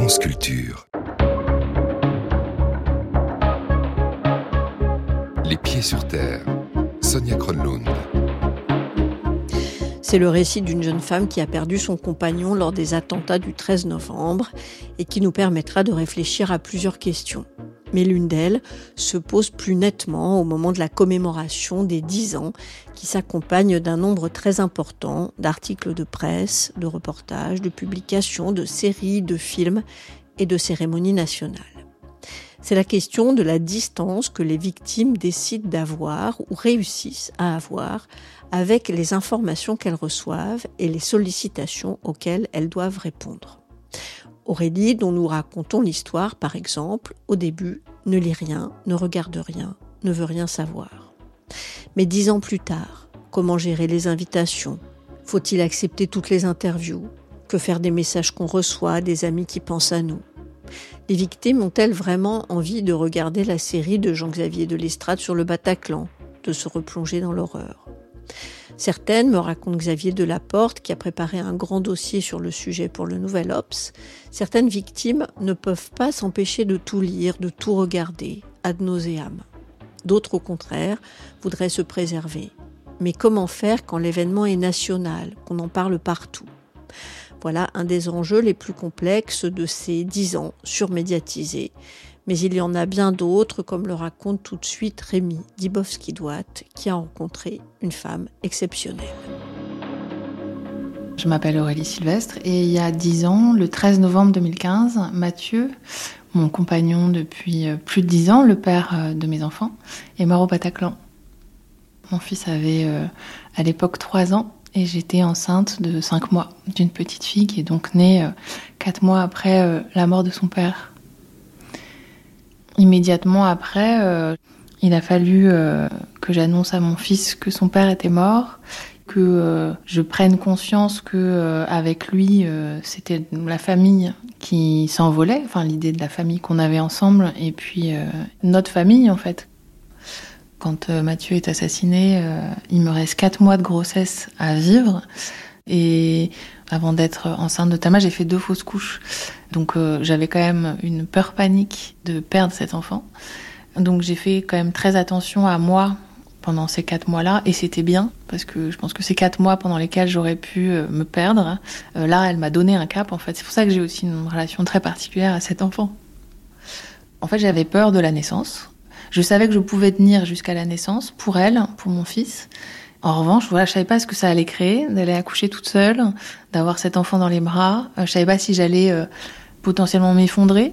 France Culture. Les pieds sur terre. Sonia Kronlund. C'est le récit d'une jeune femme qui a perdu son compagnon lors des attentats du 13 novembre et qui nous permettra de réfléchir à plusieurs questions. Mais l'une d'elles se pose plus nettement au moment de la commémoration des 10 ans qui s'accompagne d'un nombre très important d'articles de presse, de reportages, de publications, de séries, de films et de cérémonies nationales. C'est la question de la distance que les victimes décident d'avoir ou réussissent à avoir avec les informations qu'elles reçoivent et les sollicitations auxquelles elles doivent répondre. Aurélie, dont nous racontons l'histoire, par exemple, au début, ne lit rien, ne regarde rien, ne veut rien savoir. Mais 10 ans plus tard, comment gérer les invitations ? Faut-il accepter toutes les interviews ? Que faire des messages qu'on reçoit, des amis qui pensent à nous ? Les victimes ont-elles vraiment envie de regarder la série de Jean-Xavier de Lestrade sur le Bataclan, de se replonger dans l'horreur ? Certaines me racontent Xavier Delaporte qui a préparé un grand dossier sur le sujet pour le Nouvel Obs. Certaines victimes ne peuvent pas s'empêcher de tout lire, de tout regarder, ad nauseam. D'autres, au contraire, voudraient se préserver. Mais comment faire quand l'événement est national, qu'on en parle partout ? Voilà un des enjeux les plus complexes de ces 10 ans surmédiatisés. Mais il y en a bien d'autres, comme le raconte tout de suite Rémi Dibowski-Douat, qui a rencontré une femme exceptionnelle. Je m'appelle Aurélie Sylvestre et il y a 10 ans, le 13 novembre 2015, Mathieu, mon compagnon depuis plus de 10 ans, le père de mes enfants, est mort au Bataclan. Mon fils avait à l'époque 3 ans et j'étais enceinte de 5 mois d'une petite fille qui est donc née 4 mois après la mort de son père. Immédiatement après, il a fallu que j'annonce à mon fils que son père était mort, que je prenne conscience que avec lui, c'était la famille qui s'envolait, enfin l'idée de la famille qu'on avait ensemble, et puis notre famille en fait. Quand Mathieu est assassiné, il me reste 4 mois de grossesse à vivre, et avant d'être enceinte de Tama, j'ai fait 2 fausses couches. Donc j'avais quand même une peur panique de perdre cet enfant. Donc j'ai fait quand même très attention à moi pendant ces 4 mois-là. Et c'était bien, parce que je pense que ces 4 mois pendant lesquels j'aurais pu me perdre, là, elle m'a donné un cap, en fait. C'est pour ça que j'ai aussi une relation très particulière à cet enfant. En fait, j'avais peur de la naissance. Je savais que je pouvais tenir jusqu'à la naissance, pour elle, pour mon fils. En revanche, voilà, je savais pas ce que ça allait créer, d'aller accoucher toute seule, d'avoir cet enfant dans les bras. Je savais pas si j'allais potentiellement m'effondrer.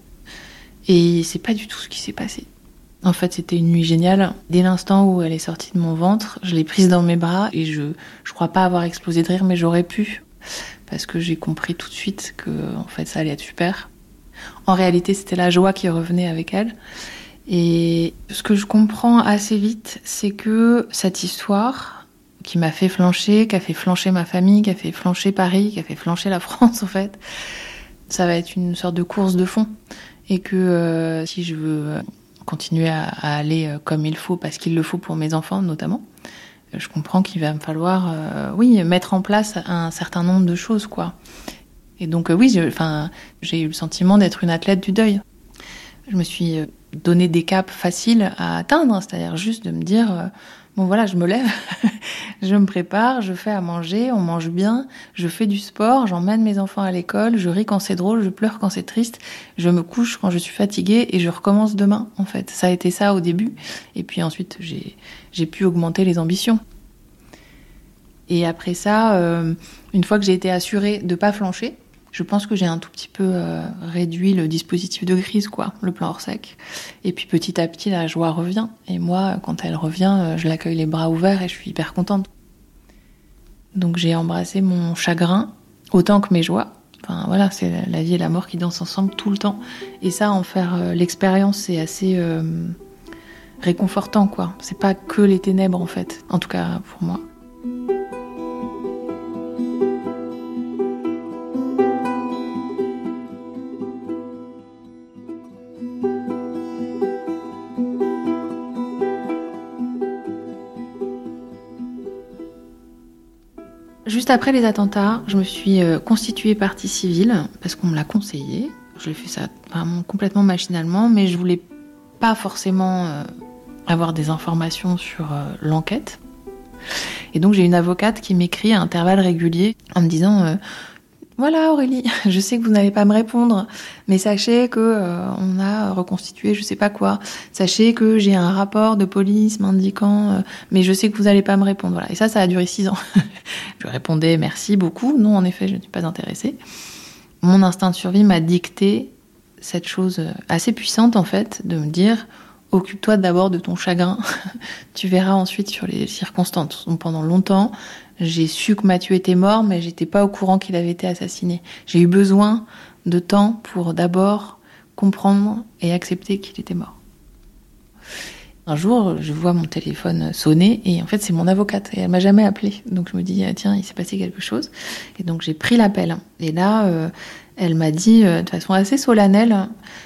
Et c'est pas du tout ce qui s'est passé. En fait, c'était une nuit géniale. Dès l'instant où elle est sortie de mon ventre, je l'ai prise dans mes bras et je crois pas avoir explosé de rire, mais j'aurais pu. Parce que j'ai compris tout de suite que, en fait, ça allait être super. En réalité, c'était la joie qui revenait avec elle. Et ce que je comprends assez vite, c'est que cette histoire qui m'a fait flancher, qui a fait flancher ma famille, qui a fait flancher Paris, qui a fait flancher la France, en fait, ça va être une sorte de course de fond. Et que si je veux continuer à aller comme il faut, parce qu'il le faut pour mes enfants notamment, je comprends qu'il va me falloir mettre en place un certain nombre de choses, quoi. Et donc j'ai eu le sentiment d'être une athlète du deuil. Je me suis donné des caps faciles à atteindre, c'est-à-dire juste de me dire bon voilà, je me lève, je me prépare, je fais à manger, on mange bien, je fais du sport, j'emmène mes enfants à l'école, je ris quand c'est drôle, je pleure quand c'est triste, je me couche quand je suis fatiguée et je recommence demain, en fait. Ça a été ça au début. Et puis ensuite, j'ai pu augmenter les ambitions. Et après ça, une fois que j'ai été assurée de pas flancher, je pense que j'ai un tout petit peu réduit le dispositif de crise, quoi, le plan hors sec. Et puis petit à petit, la joie revient. Et moi, quand elle revient, je l'accueille les bras ouverts et je suis hyper contente. Donc j'ai embrassé mon chagrin autant que mes joies. Enfin voilà, c'est la vie et la mort qui dansent ensemble tout le temps. Et ça, en faire l'expérience, c'est assez réconfortant, quoi. C'est pas que les ténèbres, en fait. En tout cas, pour moi. Juste après les attentats, je me suis constituée partie civile parce qu'on me l'a conseillé. l'ai fait ça vraiment complètement machinalement, mais je voulais pas forcément avoir des informations sur l'enquête. Et donc j'ai une avocate qui m'écrit à intervalles réguliers en me disant voilà Aurélie, je sais que vous n'allez pas me répondre, mais sachez que on a reconstitué je sais pas quoi. Sachez que j'ai un rapport de police m'indiquant, mais je sais que vous n'allez pas me répondre. Voilà. Et ça a duré 6 ans. Je répondais merci beaucoup. Non, en effet, je ne suis pas intéressée. Mon instinct de survie m'a dicté cette chose assez puissante en fait, de me dire occupe-toi d'abord de ton chagrin. Tu verras ensuite sur les circonstances. Donc, pendant longtemps, j'ai su que Mathieu était mort, mais j'étais pas au courant qu'il avait été assassiné. J'ai eu besoin de temps pour d'abord comprendre et accepter qu'il était mort. Un jour, je vois mon téléphone sonner et en fait, c'est mon avocate et elle m'a jamais appelé. Donc je me dis tiens, il s'est passé quelque chose. Et donc j'ai pris l'appel. Et là, elle m'a dit de façon assez solennelle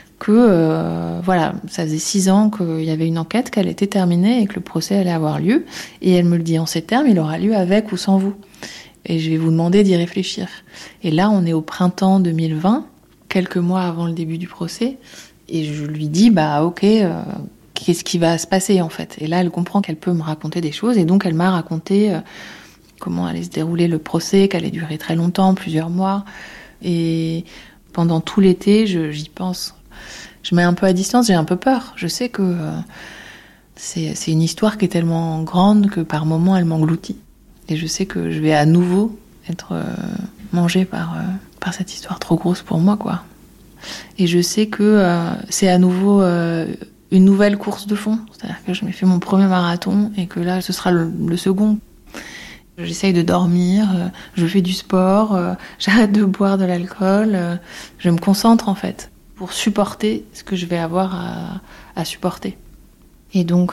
que voilà, ça faisait 6 ans qu'il y avait une enquête, qu'elle était terminée et que le procès allait avoir lieu. Et elle me le dit en ces termes, il aura lieu avec ou sans vous. Et je vais vous demander d'y réfléchir. Et là, on est au printemps 2020, quelques mois avant le début du procès. Et je lui dis, ok, qu'est-ce qui va se passer en fait ? Et là, elle comprend qu'elle peut me raconter des choses. Et donc, elle m'a raconté comment allait se dérouler le procès, qu'elle allait durer très longtemps, plusieurs mois. Et pendant tout l'été, j'y pense. Je mets un peu à distance, j'ai un peu peur. Je sais que c'est une histoire qui est tellement grande que par moments, elle m'engloutit. Et je sais que je vais à nouveau être mangée par cette histoire trop grosse pour moi, quoi. Et je sais que c'est à nouveau une nouvelle course de fond. C'est-à-dire que je m'ai fait mon premier marathon et que là, ce sera le second. J'essaye de dormir, je fais du sport, j'arrête de boire de l'alcool. Je me concentre, en fait, pour supporter ce que je vais avoir à supporter. Et donc,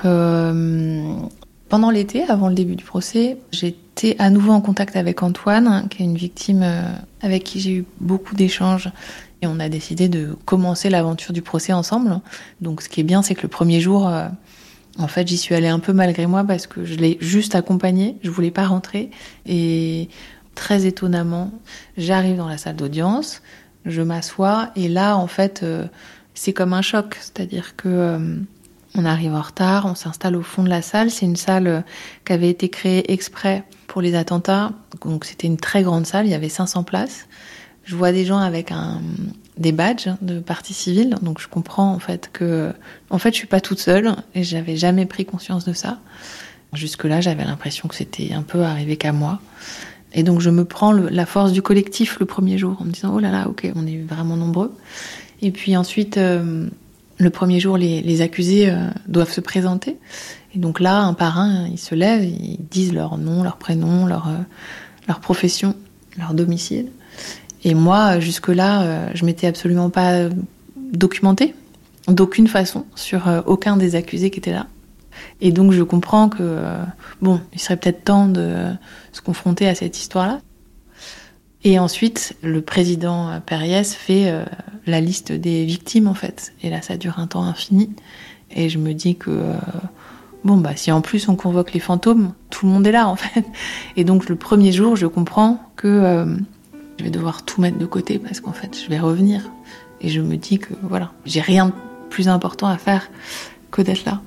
pendant l'été, avant le début du procès, j'étais à nouveau en contact avec Antoine, qui est une victime avec qui j'ai eu beaucoup d'échanges. Et on a décidé de commencer l'aventure du procès ensemble. Donc ce qui est bien, c'est que le premier jour, en fait, j'y suis allée un peu malgré moi parce que je l'ai juste accompagné. Je voulais pas rentrer. Et très étonnamment, j'arrive dans la salle d'audience, je m'assois et là, en fait, c'est comme un choc. C'est-à-dire que on arrive en retard, on s'installe au fond de la salle. C'est une salle qui avait été créée exprès pour les attentats. Donc c'était une très grande salle, il y avait 500 places. Je vois des gens avec des badges de partie civile, donc je comprends en fait que je suis pas toute seule et j'avais jamais pris conscience de ça. Jusque-là, j'avais l'impression que c'était un peu arrivé qu'à moi. Et donc je me prends la force du collectif le premier jour en me disant oh là là, ok, on est vraiment nombreux. Et puis ensuite, le premier jour, les accusés doivent se présenter. Et donc là, un par un, ils se lèvent, ils disent leur nom, leur prénom, leur profession, leur domicile. Et moi, jusque-là, je m'étais absolument pas documentée, d'aucune façon, sur aucun des accusés qui étaient là. Et donc, je comprends que, il serait peut-être temps de se confronter à cette histoire-là. Et ensuite, le président Périès fait la liste des victimes, en fait. Et là, ça dure un temps infini. Et je me dis que, si en plus on convoque les fantômes, tout le monde est là, en fait. Et donc, le premier jour, je comprends que je vais devoir tout mettre de côté parce qu'en fait, je vais revenir. Et je me dis que, j'ai rien de plus important à faire que d'être là.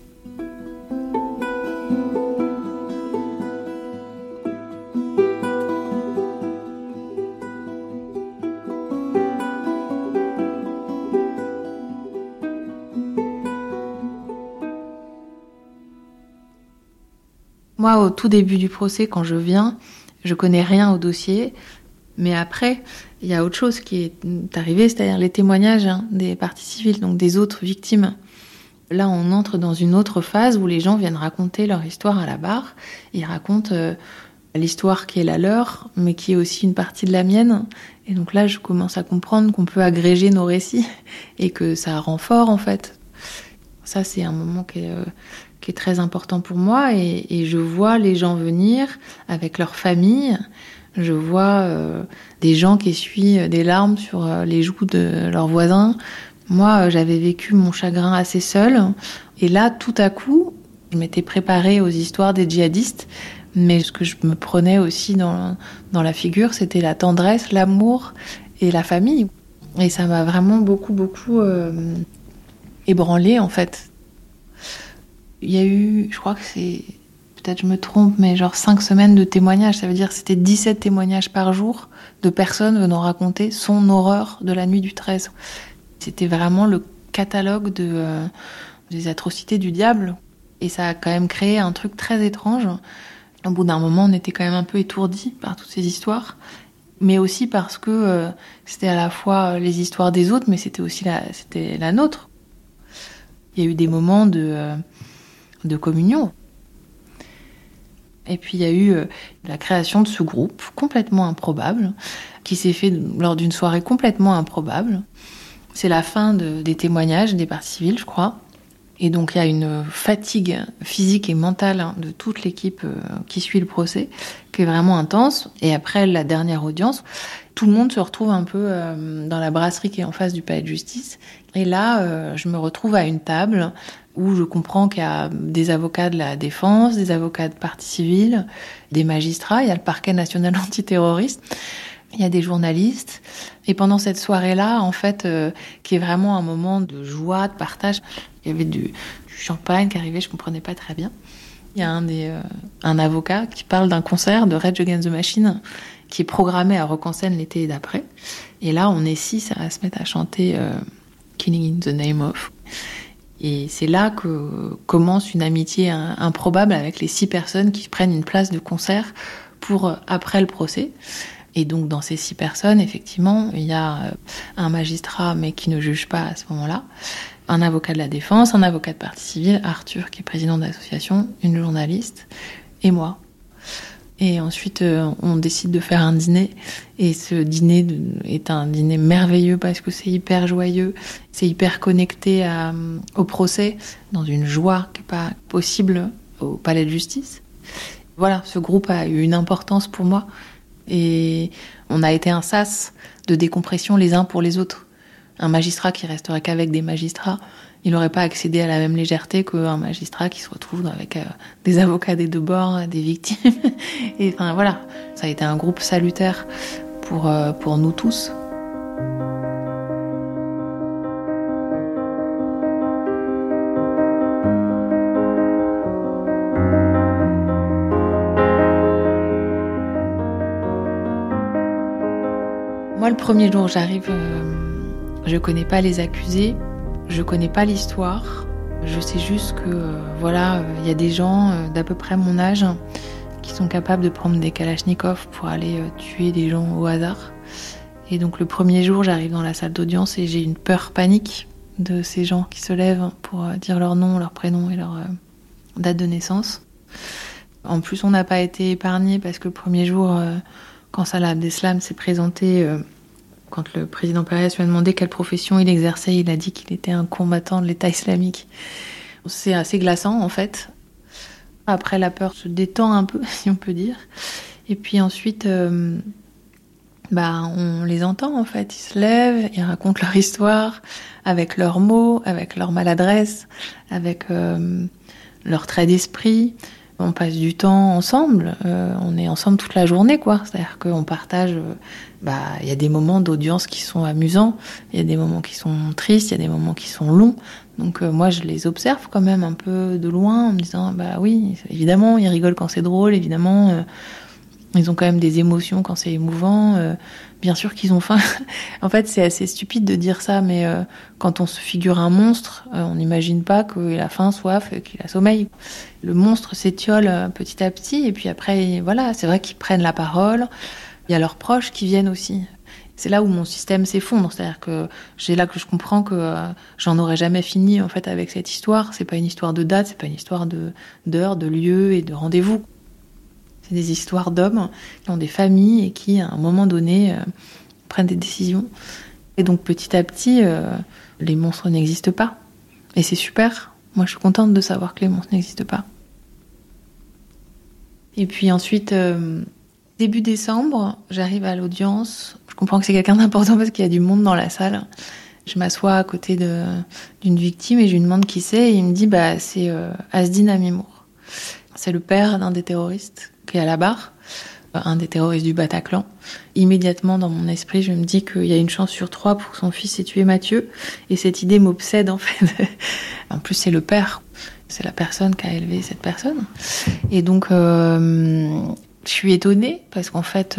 Moi, au tout début du procès, quand je viens, je connais rien au dossier. Mais après, il y a autre chose qui est arrivé, c'est-à-dire les témoignages des parties civiles, donc des autres victimes. Là, on entre dans une autre phase où les gens viennent raconter leur histoire à la barre. Ils racontent l'histoire qui est la leur, mais qui est aussi une partie de la mienne. Et donc là, je commence à comprendre qu'on peut agréger nos récits et que ça rend fort, en fait. Ça, c'est un moment qui est très important pour moi. Et je vois les gens venir avec leur famille. Je vois des gens qui essuient des larmes sur les joues de leurs voisins. Moi, j'avais vécu mon chagrin assez seule. Et là, tout à coup, je m'étais préparée aux histoires des djihadistes. Mais ce que je me prenais aussi dans la figure, c'était la tendresse, l'amour et la famille. Et ça m'a vraiment beaucoup ébranlée, en fait. Il y a eu, je crois que c'est, peut-être je me trompe, mais genre 5 semaines de témoignages. Ça veut dire que c'était 17 témoignages par jour de personnes venant raconter son horreur de la nuit du 13. C'était vraiment le catalogue des atrocités du diable. Et ça a quand même créé un truc très étrange. Au bout d'un moment, on était quand même un peu étourdis par toutes ces histoires. Mais aussi parce que c'était à la fois les histoires des autres, mais c'était aussi c'était la nôtre. Il y a eu des moments de communion. Et puis il y a eu la création de ce groupe complètement improbable, qui s'est fait lors d'une soirée complètement improbable. C'est la fin des témoignages des parties civiles, je crois. Et donc il y a une fatigue physique et mentale de toute l'équipe qui suit le procès, qui est vraiment intense. Et après la dernière audience, tout le monde se retrouve un peu dans la brasserie qui est en face du palais de justice. Et là, je me retrouve à une table où je comprends qu'il y a des avocats de la défense, des avocats de partie civile, des magistrats, il y a le parquet national antiterroriste, il y a des journalistes. Et pendant cette soirée-là, en fait, qui est vraiment un moment de joie, de partage, il y avait du champagne qui arrivait, je comprenais pas très bien. Il y a un avocat qui parle d'un concert de Rage Against the Machine qui est programmé à Rock en Seine l'été d'après. Et là, on est 6 à se mettre à chanter Killing in the Name of. Et c'est là que commence une amitié improbable avec les 6 personnes qui prennent une place de concert pour après le procès. Et donc dans ces 6 personnes, effectivement, il y a un magistrat mais qui ne juge pas à ce moment-là, un avocat de la défense, un avocat de partie civile, Arthur qui est président de l'association, une journaliste et moi. Et ensuite, on décide de faire un dîner. Et ce dîner est un dîner merveilleux parce que c'est hyper joyeux, c'est hyper connecté au procès, dans une joie qui n'est pas possible au palais de justice. Voilà, ce groupe a eu une importance pour moi. Et on a été un sas de décompression les uns pour les autres. Un magistrat qui resterait qu'avec des magistrats, il n'aurait pas accédé à la même légèreté qu'un magistrat qui se retrouve avec des avocats des 2 bords, des victimes. Et enfin voilà, ça a été un groupe salutaire pour nous tous. Moi, le premier jour, j'arrive, je connais pas les accusés, je connais pas l'histoire. Je sais juste que, voilà, il y a des gens d'à peu près mon âge qui sont capables de prendre des kalachnikovs pour aller tuer des gens au hasard. Et donc, le premier jour, j'arrive dans la salle d'audience et j'ai une peur panique de ces gens qui se lèvent pour dire leur nom, leur prénom et leur date de naissance. En plus, on n'a pas été épargné parce que le premier jour, quand Salah Abdeslam s'est présenté, quand le président Pérez lui a demandé quelle profession il exerçait, il a dit qu'il était un combattant de l'État islamique. C'est assez glaçant, en fait. Après, la peur se détend un peu, si on peut dire. Et puis ensuite, on les entend, en fait. Ils se lèvent, ils racontent leur histoire, avec leurs mots, avec leur maladresse, avec leur trait d'esprit. On passe du temps ensemble, on est ensemble toute la journée, quoi. C'est-à-dire qu'on partage, y a des moments d'audience qui sont amusants, il y a des moments qui sont tristes, il y a des moments qui sont longs. Donc moi, je les observe quand même un peu de loin en me disant, oui, évidemment, ils rigolent quand c'est drôle, évidemment, ils ont quand même des émotions quand c'est émouvant. Bien sûr qu'ils ont faim. En fait, c'est assez stupide de dire ça, mais quand on se figure un monstre, on n'imagine pas qu'il a faim, soif, qu'il a sommeil. Le monstre s'étiole petit à petit, et puis après, voilà, c'est vrai qu'ils prennent la parole. Il y a leurs proches qui viennent aussi. C'est là où mon système s'effondre, c'est-à-dire que c'est là que je comprends que j'en aurais jamais fini en fait avec cette histoire. C'est pas une histoire de date, c'est pas une histoire d'heure, de lieu et de rendez-vous. C'est des histoires d'hommes qui ont des familles et qui, à un moment donné, prennent des décisions. Et donc, petit à petit, les monstres n'existent pas. Et c'est super. Moi, je suis contente de savoir que les monstres n'existent pas. Et puis ensuite, début décembre, j'arrive à l'audience. Je comprends que c'est quelqu'un d'important parce qu'il y a du monde dans la salle. Je m'assois à côté d'une victime et je lui demande qui c'est. Et il me dit, c'est Asdin Amimour. C'est le père d'un des terroristes qui est à la barre. un des terroristes du Bataclan. Immédiatement, dans mon esprit, je me dis qu'il y a une chance sur 3 pour que son fils ait tué Mathieu. Et cette idée m'obsède, en fait. En plus, c'est le père. C'est la personne qui a élevé cette personne. Et donc, je suis étonnée, parce qu'en fait,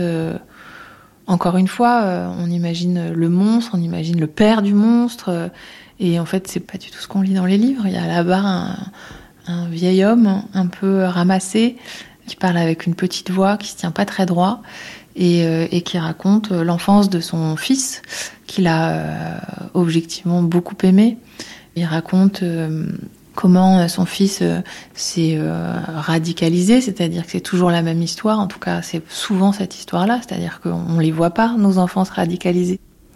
encore une fois, on imagine le monstre, on imagine le père du monstre. Et en fait, c'est pas du tout ce qu'on lit dans les livres. Il y a là-bas un vieil homme, un peu ramassé, qui parle avec une petite voix, qui se tient pas très droit, et qui raconte l'enfance de son fils, qu'il a objectivement beaucoup aimé. Il raconte comment son fils s'est radicalisé, c'est-à-dire que c'est toujours la même histoire, en tout cas c'est souvent cette histoire-là, c'est-à-dire qu'on les voit pas, nos enfants se radicaliser.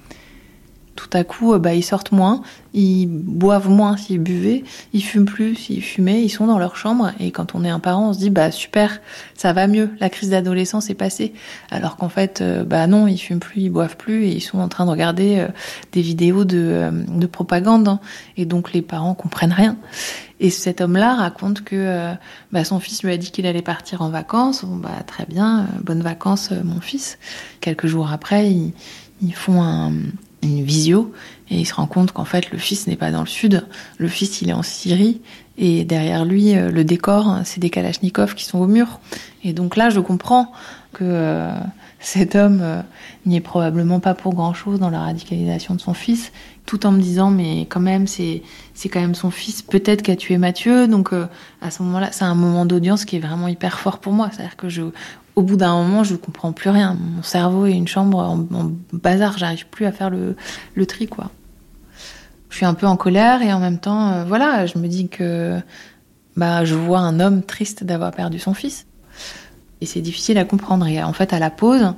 Tout à coup, ils sortent moins, ils boivent moins s'ils buvaient, ils fument plus s'ils fumaient, ils sont dans leur chambre. Et quand on est un parent, on se dit super, ça va mieux, la crise d'adolescence est passée. Alors qu'en fait, non, ils fument plus, ils boivent plus, et ils sont en train de regarder des vidéos de propagande. Hein. Et donc les parents comprennent rien. Et cet homme-là raconte que son fils lui a dit qu'il allait partir en vacances. Bon, très bien, bonnes vacances, mon fils. Quelques jours après, ils font une visio, et il se rend compte qu'en fait le fils n'est pas dans le sud, le fils il est en Syrie, et derrière lui le décor c'est des kalachnikovs qui sont au mur. Et donc là je comprends que cet homme n'y est probablement pas pour grand chose dans la radicalisation de son fils, tout en me disant mais quand même c'est quand même son fils peut-être qui a tué Mathieu. Donc à ce moment-là c'est un moment d'audience qui est vraiment hyper fort pour moi, c'est-à-dire que au bout d'un moment, je comprends plus rien. Mon cerveau est une chambre en bazar. J'arrive plus à faire le tri, quoi. Je suis un peu en colère et en même temps, je me dis que je vois un homme triste d'avoir perdu son fils. Et c'est difficile à comprendre. Et en fait, à la pause,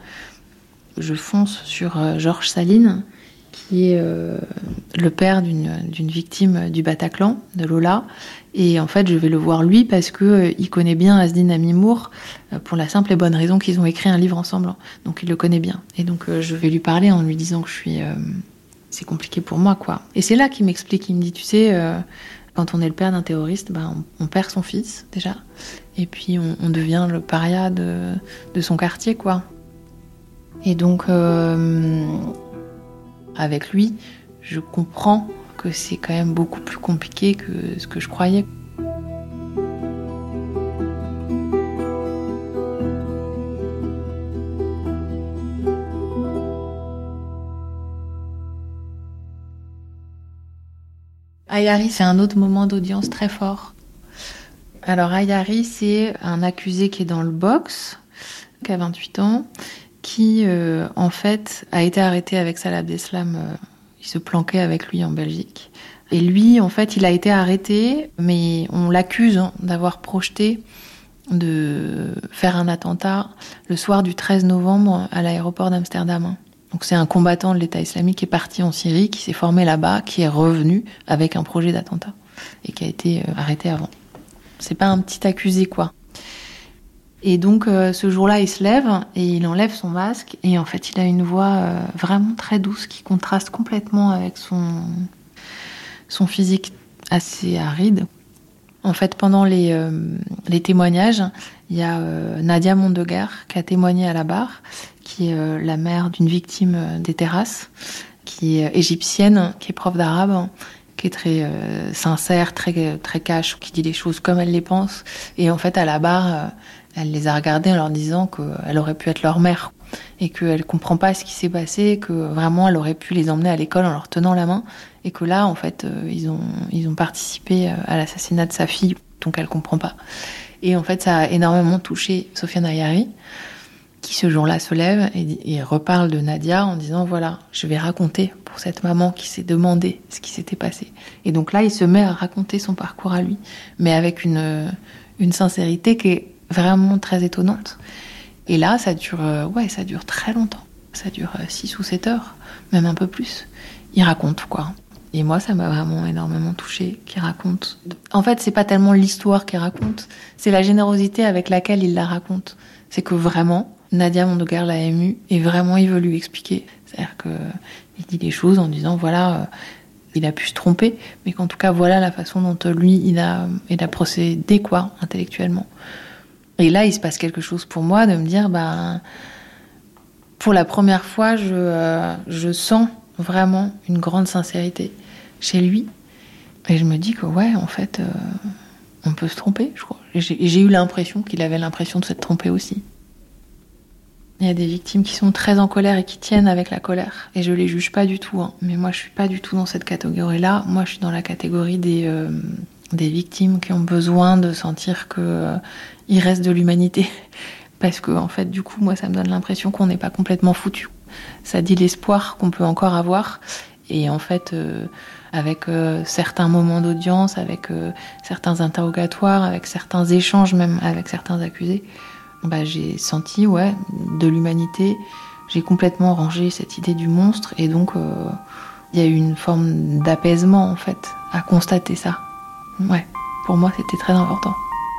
je fonce sur Georges Saline, qui est le père d'une victime du Bataclan, de Lola. Et en fait, je vais le voir lui parce que il connaît bien Asdine Amimour pour la simple et bonne raison qu'ils ont écrit un livre ensemble. Donc il le connaît bien. Et donc je vais lui parler en lui disant que c'est compliqué pour moi, quoi. Et c'est là qu'il m'explique. Il me dit, tu sais, quand on est le père d'un terroriste, on perd son fils déjà, et puis on devient le paria de son quartier, quoi. Et donc avec lui, je comprends que c'est quand même beaucoup plus compliqué que ce que je croyais. Ayari, c'est un autre moment d'audience très fort. Alors Ayari, c'est un accusé qui est dans le box, qui a 28 ans, qui en fait a été arrêté avec Salah Abdeslam. Il se planquait avec lui en Belgique. Et lui, en fait, il a été arrêté, mais on l'accuse d'avoir projeté de faire un attentat le soir du 13 novembre à l'aéroport d'Amsterdam. Donc c'est un combattant de l'État islamique qui est parti en Syrie, qui s'est formé là-bas, qui est revenu avec un projet d'attentat et qui a été arrêté avant. C'est pas un petit accusé, quoi. Et donc ce jour-là, il se lève et il enlève son masque, et en fait il a une voix vraiment très douce qui contraste complètement avec son physique assez aride. En fait, pendant les témoignages, il y a Nadia Mondeguer qui a témoigné à la barre, qui est la mère d'une victime des terrasses, qui est égyptienne, qui est prof d'arabe, qui est très sincère, très très cash, qui dit les choses comme elle les pense. Et en fait, à la barre, elle les a regardés en leur disant qu'elle aurait pu être leur mère et qu'elle comprend pas ce qui s'est passé, que vraiment elle aurait pu les emmener à l'école en leur tenant la main, et que là, en fait, ils ont participé à l'assassinat de sa fille, donc elle comprend pas. Et en fait, ça a énormément touché Sofiane Ayari, qui ce jour-là se lève et reparle de Nadia en disant voilà, je vais raconter pour cette maman qui s'est demandé ce qui s'était passé. Et donc là, il se met à raconter son parcours à lui, mais avec une sincérité qui est vraiment très étonnante. Et là, ça dure très longtemps. Ça dure 6 ou 7 heures, même un peu plus. Il raconte, quoi. Et moi, ça m'a vraiment énormément touchée, qu'il raconte. En fait, c'est pas tellement l'histoire qu'il raconte, c'est la générosité avec laquelle il la raconte. C'est que vraiment, Nadia Mondeguer l'a ému, et vraiment, il veut lui expliquer. C'est-à-dire qu'il dit les choses en disant, voilà, il a pu se tromper, mais qu'en tout cas, voilà la façon dont lui, il a procédé, quoi, intellectuellement. Et là, il se passe quelque chose pour moi de me dire, pour la première fois, je sens vraiment une grande sincérité chez lui. Et je me dis que ouais, en fait, on peut se tromper, je crois. Et j'ai eu l'impression qu'il avait l'impression de s'être trompé aussi. Il y a des victimes qui sont très en colère et qui tiennent avec la colère. Et je les juge pas du tout, hein. Mais moi, je suis pas du tout dans cette catégorie-là. Moi, je suis dans la catégorie des victimes qui ont besoin de sentir que il reste de l'humanité. Parce que, en fait, du coup, moi, ça me donne l'impression qu'on n'est pas complètement foutu. Ça dit l'espoir qu'on peut encore avoir. Et en fait, avec certains moments d'audience, avec certains interrogatoires, avec certains échanges même avec certains accusés, j'ai senti de l'humanité. J'ai complètement rangé cette idée du monstre et donc il y a eu une forme d'apaisement en fait à constater ça. Ouais, pour moi c'était très important.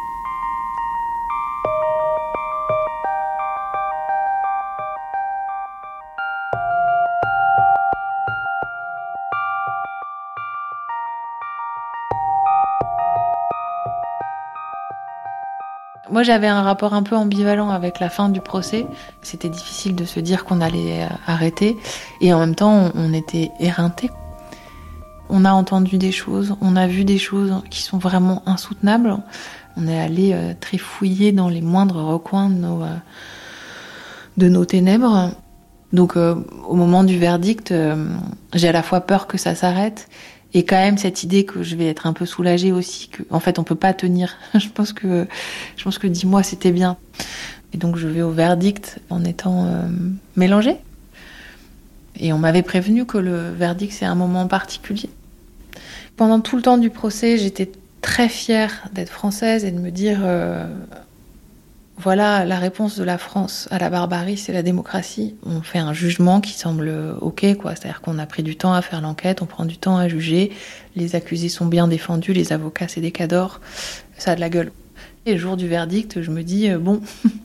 Moi, j'avais un rapport un peu ambivalent avec la fin du procès. C'était difficile de se dire qu'on allait arrêter. Et en même temps, on était éreintés. On a entendu des choses, on a vu des choses qui sont vraiment insoutenables. On est allé trifouiller dans les moindres recoins de nos ténèbres. Donc, au moment du verdict, j'ai à la fois peur que ça s'arrête et quand même cette idée que je vais être un peu soulagée aussi, que en fait on peut pas tenir. Je pense que 10 mois c'était bien. Et donc je vais au verdict en étant mélangée. Et on m'avait prévenu que le verdict c'est un moment particulier. Pendant tout le temps du procès, j'étais très fière d'être française et de me dire voilà, la réponse de la France à la barbarie, c'est la démocratie. On fait un jugement qui semble ok, quoi. C'est-à-dire qu'on a pris du temps à faire l'enquête, on prend du temps à juger. Les accusés sont bien défendus, les avocats, c'est des cadors. Ça a de la gueule. Et le jour du verdict, je me dis, bon,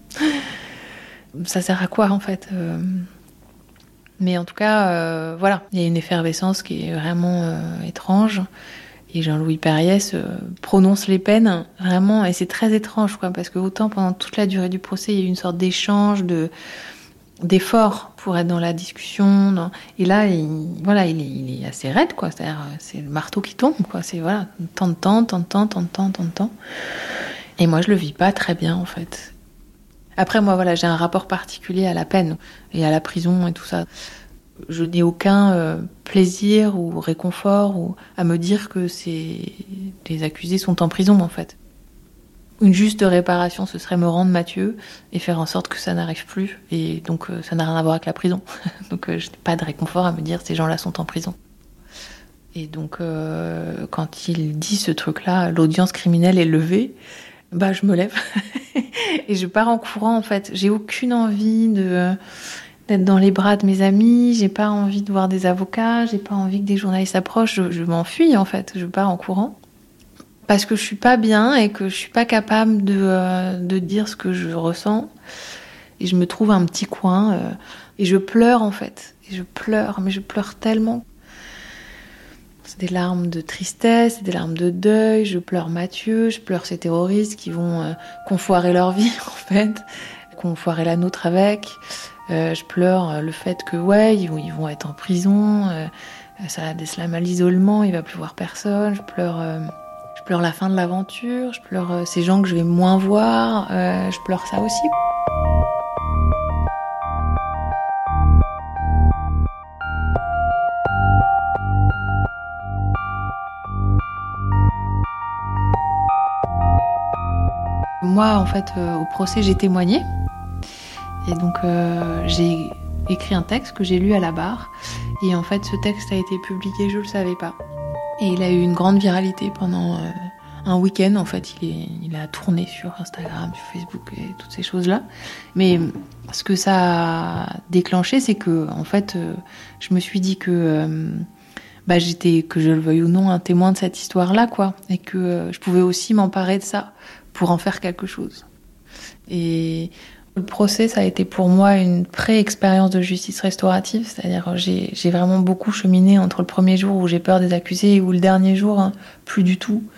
ça sert à quoi, en fait Mais en tout cas, voilà. Il y a une effervescence qui est vraiment étrange. Et Jean-Louis Périès prononce les peines, vraiment, et c'est très étrange, quoi, parce que autant pendant toute la durée du procès, il y a eu une sorte d'échange, d'effort pour être dans la discussion. Et là, il est assez raide, quoi. C'est-à-dire, c'est le marteau qui tombe, quoi. C'est voilà, tant de temps. Et moi, je le vis pas très bien, en fait. Après, moi, voilà, j'ai un rapport particulier à la peine et à la prison et tout ça. Je n'ai aucun plaisir ou réconfort ou à me dire que les accusés sont en prison, en fait. Une juste réparation, ce serait me rendre Mathieu et faire en sorte que ça n'arrive plus. Et donc, ça n'a rien à voir avec la prison. Donc, je n'ai pas de réconfort à me dire ces gens-là sont en prison. Et donc, quand il dit ce truc-là, l'audience criminelle est levée, je me lève et je pars en courant, en fait. J'ai aucune envie d'être dans les bras de mes amis, j'ai pas envie de voir des avocats, j'ai pas envie que des journalistes s'approchent, je m'enfuis en fait, je pars en courant. Parce que je suis pas bien et que je suis pas capable de dire ce que je ressens. Et je me trouve un petit coin et je pleure en fait. Et je pleure, mais je pleure tellement. C'est des larmes de tristesse, c'est des larmes de deuil, je pleure Mathieu, je pleure ces terroristes qui vont foirer leur vie en fait, qu'on foirer la nôtre avec. Je pleure le fait que ils vont être en prison, ça va déceler à l'isolement, il va plus voir personne. Je pleure la fin de l'aventure, je pleure ces gens que je vais moins voir, je pleure ça aussi. Moi, en fait, au procès, j'ai témoigné. Et donc, j'ai écrit un texte que j'ai lu à la barre. Et en fait, ce texte a été publié, je le savais pas. Et il a eu une grande viralité pendant un week-end. En fait, il a tourné sur Instagram, sur Facebook et toutes ces choses-là. Mais ce que ça a déclenché, c'est que, en fait, je me suis dit que j'étais, que je le veuille ou non, un témoin de cette histoire-là, quoi. Et que je pouvais aussi m'emparer de ça pour en faire quelque chose. Et le procès, ça a été pour moi une pré-expérience de justice restaurative, c'est-à-dire j'ai vraiment beaucoup cheminé entre le premier jour où j'ai peur des accusés et où le dernier jour, plus du tout.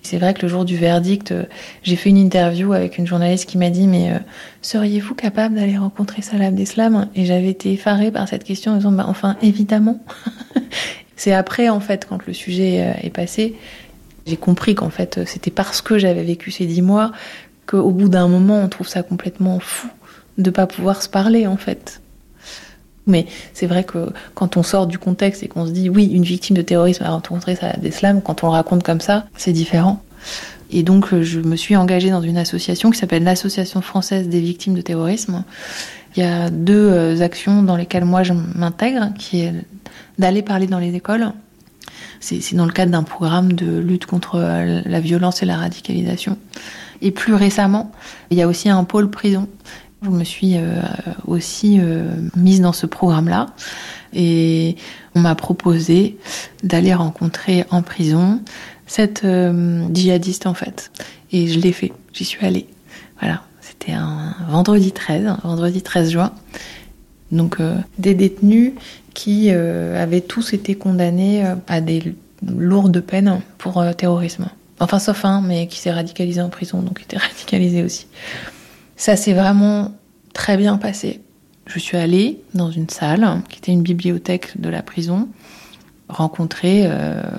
C'est vrai que le jour du verdict, j'ai fait une interview avec une journaliste qui m'a dit « Mais seriez-vous capable d'aller rencontrer Salah Abdeslam ?» Et j'avais été effarée par cette question en disant « Enfin, évidemment !» C'est après, en fait, quand le sujet est passé, j'ai compris qu'en fait, c'était parce que j'avais vécu ces 10 mois qu'au bout d'un moment, on trouve ça complètement fou de pas pouvoir se parler, en fait. Mais c'est vrai que quand on sort du contexte et qu'on se dit, oui, une victime de terrorisme a rencontré Salah Abdeslam, quand on le raconte comme ça, c'est différent. Et donc, je me suis engagée dans une association qui s'appelle l'Association française des victimes de terrorisme. Il y a 2 actions dans lesquelles moi je m'intègre, qui est d'aller parler dans les écoles. C'est dans le cadre d'un programme de lutte contre la violence et la radicalisation. Et plus récemment, il y a aussi un pôle prison. Je me suis aussi mise dans ce programme-là et on m'a proposé d'aller rencontrer en prison cette djihadiste en fait. Et je l'ai fait, j'y suis allée. Voilà, c'était un vendredi 13 juin. Donc des détenus qui avaient tous été condamnés à des lourdes peines pour terrorisme. Enfin sauf un, mais qui s'est radicalisé en prison, donc était radicalisé aussi. Ça s'est vraiment très bien passé. Je suis allée dans une salle qui était une bibliothèque de la prison, rencontrer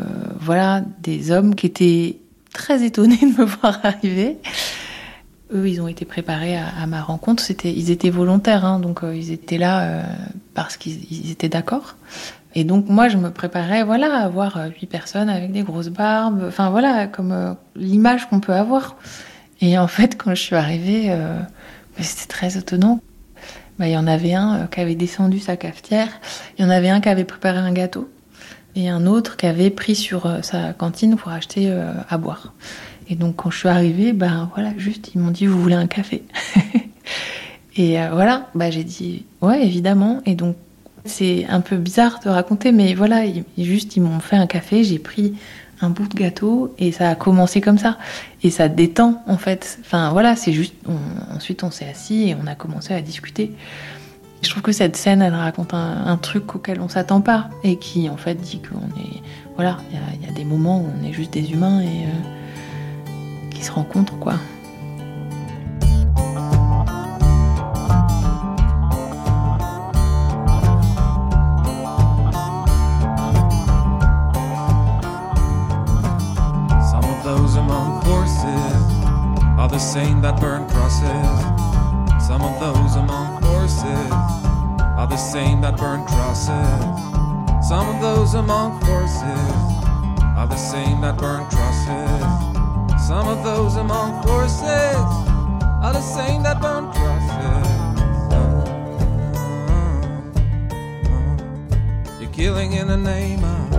des hommes qui étaient très étonnés de me voir arriver. Eux, ils ont été préparés à ma rencontre. Ils étaient volontaires, donc ils étaient là parce qu'ils étaient d'accord. Et donc moi, je me préparais à voir 8 personnes avec des grosses barbes, enfin voilà, comme l'image qu'on peut avoir. Et en fait, quand je suis arrivée, c'était très étonnant. Il y en avait un qui avait descendu sa cafetière, il y en avait un qui avait préparé un gâteau, et un autre qui avait pris sur sa cantine pour acheter à boire. Et donc, quand je suis arrivée, juste, ils m'ont dit « Vous voulez un café ?» Et j'ai dit « Ouais, évidemment. » Et donc, c'est un peu bizarre de raconter, mais voilà, ils m'ont fait un café, j'ai pris un bout de gâteau et ça a commencé comme ça. Et ça détend, en fait. Enfin, voilà, c'est juste... Ensuite, on s'est assis et on a commencé à discuter. Je trouve que cette scène, elle raconte un truc auquel on s'attend pas et qui, en fait, dit qu'on est... Voilà, il y a des moments où on est juste des humains et qui se rencontrent, quoi. The same that burn crosses. Some of those among horses are the same that burn crosses. Some of those among horses are the same that burn crosses. Some of those among horses are the same that burn crosses. You're killing in the name of.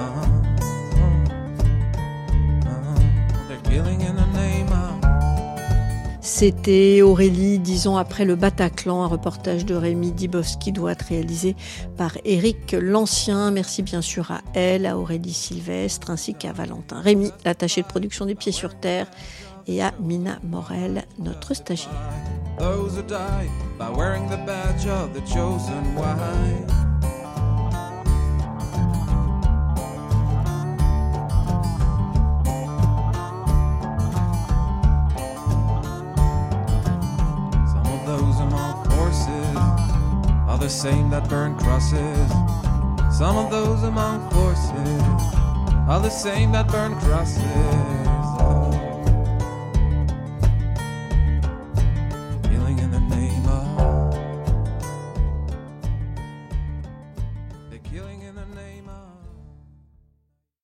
They're killing in the name of. C'était Aurélie, 10 ans après le Bataclan, un reportage de Rémi Dibowski-Douat réalisé par Éric Lancien. Merci bien sûr à elle, à Aurélie Sylvestre, ainsi qu'à Valentin Rémy, l'attaché de production des Pieds sur Terre, et à Mina Morel, notre stagiaire. Those who die by wearing the badge of the chosen one. The same that burn crosses. Some of those among forces are the same that burn crosses.